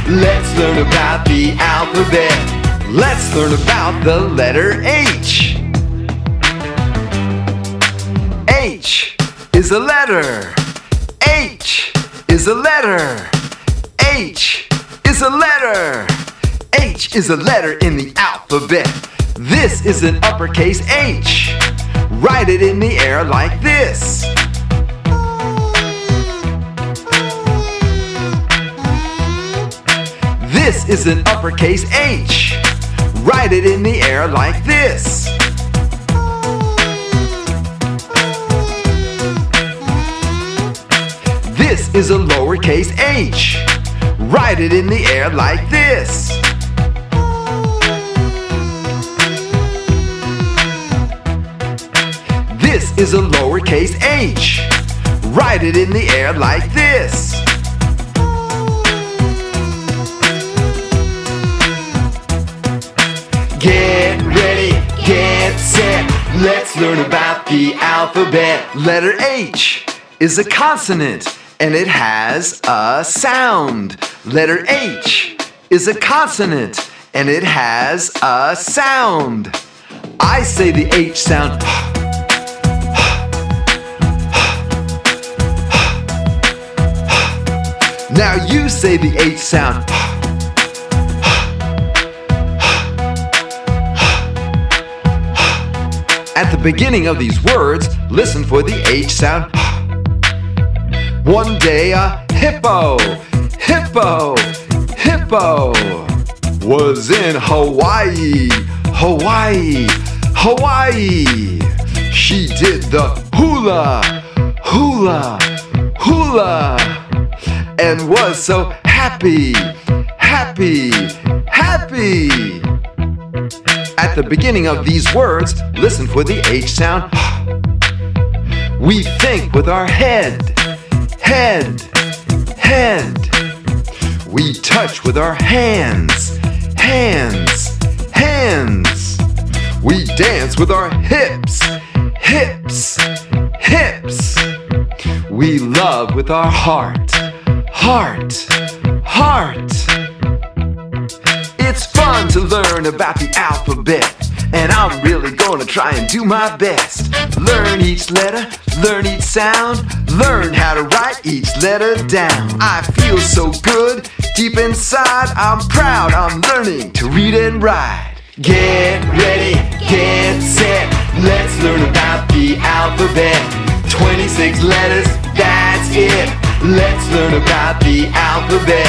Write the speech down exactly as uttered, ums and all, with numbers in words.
Let's learn about the alphabet. Let's learn about the letter H. H is a letter. H is a letter. H is a letter. H is a letter in the alphabet. This is an uppercase H. Write it in the air like this. This is an uppercase H. Write it in the air like this. This is a lowercase h. Write it in the air like this. This is a lowercase h. Write it in the air like this. Get ready, get set. Let's learn about the alphabet. Letter H is a consonant and it has a sound. Letter H is a consonant and it has a sound. I say the H sound. Now you say the H sound. At the beginning of these words, listen for the H sound. One day a hippo, hippo, hippo was in Hawaii, Hawaii, Hawaii. She did the hula, hula, hula, and was so happy, happy, happy. At the beginning of these words, listen for the H sound. We think with our head, head, head. We touch with our hands, hands, hands. We dance with our hips, hips, hips. We love with our heart, heart, heart. It's fun to learn about the alphabet, and I'm really gonna try and do my best. Learn each letter, learn each sound, learn how to write each letter down. I feel so good, deep inside, I'm proud I'm learning to read and write. Get ready, get set, let's learn about the alphabet. twenty-six letters, that's it. Let's learn about the alphabet.